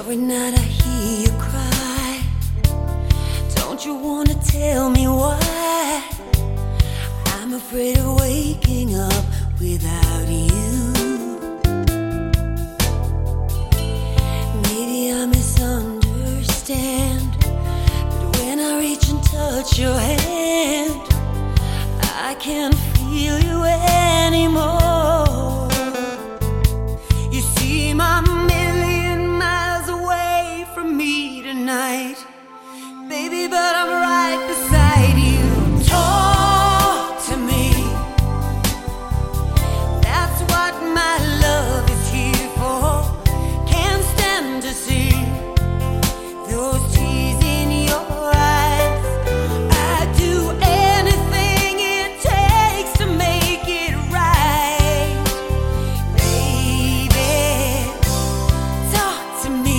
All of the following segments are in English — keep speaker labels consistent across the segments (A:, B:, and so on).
A: Every night I hear you cry. Don't you wanna tell me why? I'm afraid of waking up without you. Maybe I misunderstand, but when I reach and touch your hand, I can't feel you anymore. You seem a million miles away from me tonight, baby, but I'm right beside you. Talk to me. That's what my love is here for. Can't stand to see those tears in your eyes. I'd do anything it takes to make it right. Baby, talk to me.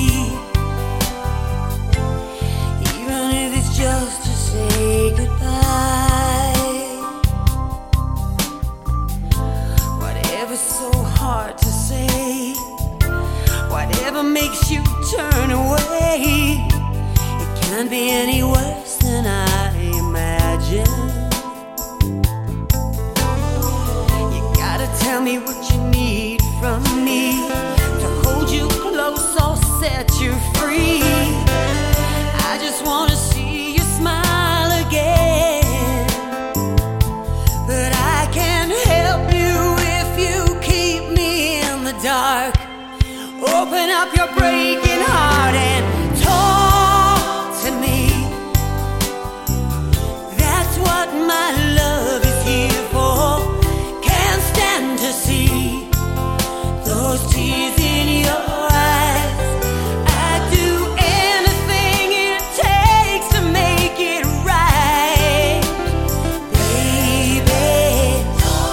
A: Even if it's just to say goodbye. Whatever's so hard to say, whatever makes you turn away, it can't be any worse than I imagined. You gotta tell me what you need from me to hold you close or set you free. I just wanna see you smile again, but I can't help you if you keep me in the dark. Open up your breaking heart and talk to me. That's what my love is here for. Can't stand to see those tears in your eyes. I'd do anything it takes to make it right. Baby,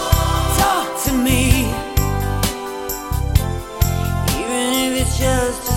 A: talk to me. Even if it's just